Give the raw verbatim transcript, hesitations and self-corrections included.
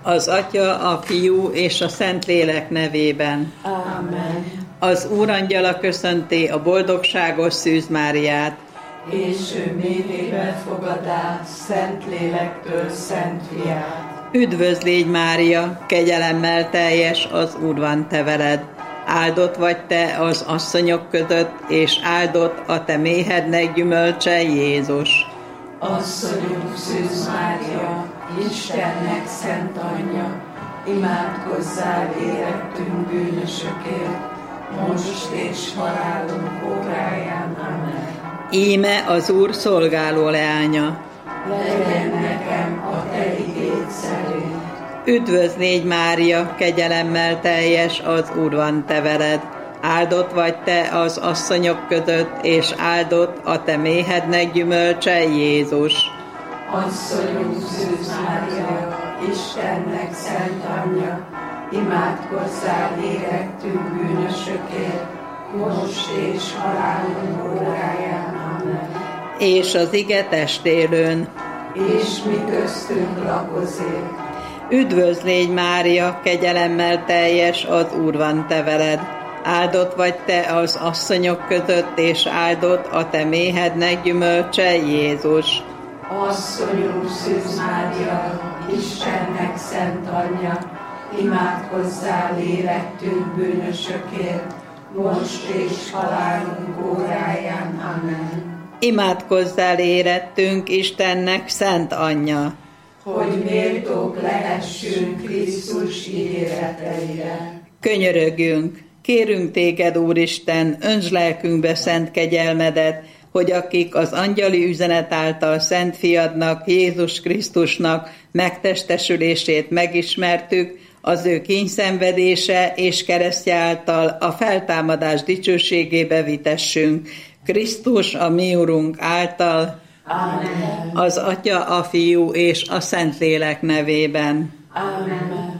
Az Atya, a Fiú és a Szentlélek nevében. Amen. Az Úrangyala köszönti a boldogságos Szűz Máriát. És ő méhébe fogadá Szentlélektől Szent Fiát. Üdvözl légy, Mária, kegyelemmel teljes, az Úr van te veled. Áldott vagy te az asszonyok között, és áldott a te méhednek gyümölcse, Jézus. Asszonyunk Szűz Mária, Istennek szent anyja, imádkozzál érettünk bűnösökért, most és halálunk óráján. Amen. Íme az Úr szolgáló leánya. Legyen nekem a te igéd szerint. Üdvözl légy, Mária, kegyelemmel teljes, az Úr van te veled. Áldott vagy te az asszonyok között, és áldott a te méhednek gyümölcse, Jézus. Asszonyunk Szűz Mária, Istennek szent anyja, imádkozzál érettünk bűnösökért, most és halálunk óráján. Amen. És az ige testélőn. És mi köztünk lakozik. Üdvözl légy, Mária, kegyelemmel teljes, az Úr van te veled. Áldott vagy te az asszonyok között, és áldott a te méhednek gyümölcse, Jézus. Asszonyunk Szűz Mária, Istennek szent anyja, imádkozzál érettünk bűnösökért, most és halálunk óráján. Amen. Imádkozzál érettünk, Istennek szent anyja, hogy méltók lehessünk Krisztus ígéreteire. Könyörögjünk, kérünk téged, Úristen, öntsd lelkünkbe szent kegyelmedet, hogy akik az angyali üzenet által Szent Fiadnak, Jézus Krisztusnak megtestesülését megismertük, az ő kínyszenvedése és keresztje által a feltámadás dicsőségébe vitessünk. Krisztus, a mi Urunk által, Amen. Az Atya, a Fiú és a Szentlélek nevében. Amen.